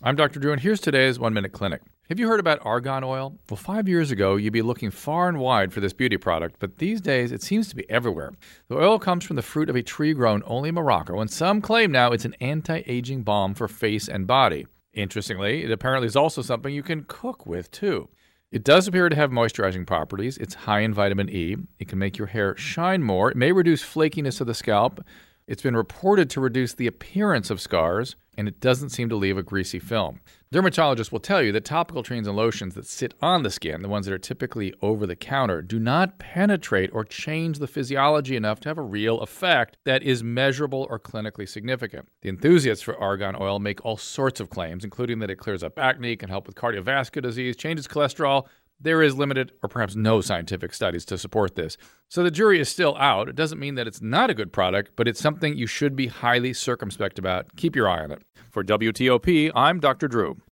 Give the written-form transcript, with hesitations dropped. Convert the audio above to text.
I'm Dr. Drew, and here's today's 1-Minute Clinic. Have you heard about argan oil? Well, 5 years ago, you'd be looking far and wide for this beauty product, but these days it seems to be everywhere. The oil comes from the fruit of a tree grown only in Morocco, and some claim now it's an anti-aging balm for face and body. Interestingly, it apparently is also something you can cook with, too. It does appear to have moisturizing properties. It's high in vitamin E. It can make your hair shine more. It may reduce flakiness of the scalp. It's been reported to reduce the appearance of scars, and it doesn't seem to leave a greasy film. Dermatologists will tell you that topical creams and lotions that sit on the skin, the ones that are typically over-the-counter, do not penetrate or change the physiology enough to have a real effect that is measurable or clinically significant. The enthusiasts for argan oil make all sorts of claims, including that it clears up acne, can help with cardiovascular disease, changes cholesterol. There is limited or perhaps no scientific studies to support this. So the jury is still out. It doesn't mean that it's not a good product, but it's something you should be highly circumspect about. Keep your eye on it. For WTOP, I'm Dr. Drew.